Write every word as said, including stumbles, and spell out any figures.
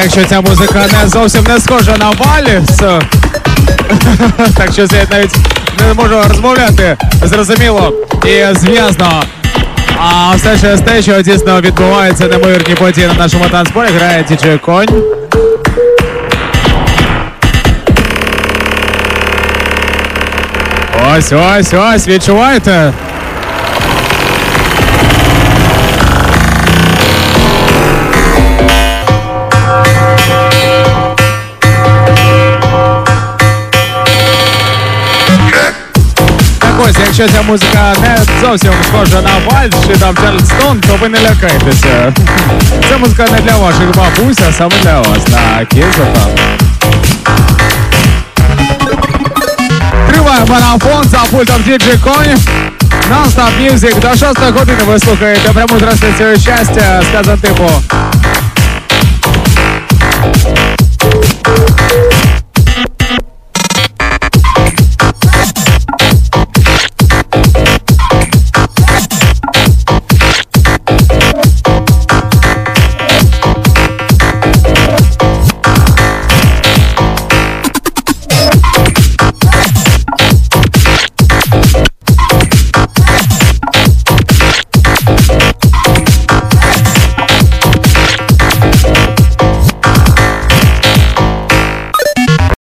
Якщо ця музика не зовсім не схожа на вальс, так що я навіть не можу розмовляти зрозуміло і зв'язно. А все через те, що дійсно відбуваються неймовірні події на нашому танцполі, грає діджей Конь. Ось, ось, ось, відчуваєте? Ось, якщо ця музика не зовсім схожа на вальс чи там Чарльстон, то ви не лякайтеся. Ця музика не для ваших бабусь, а саме для вас. Так, є там. Триває марафон за пультом діджей Конь. Non-stop music. До шостої години ви слухаєте пряму трансляцію щастя з казантипу.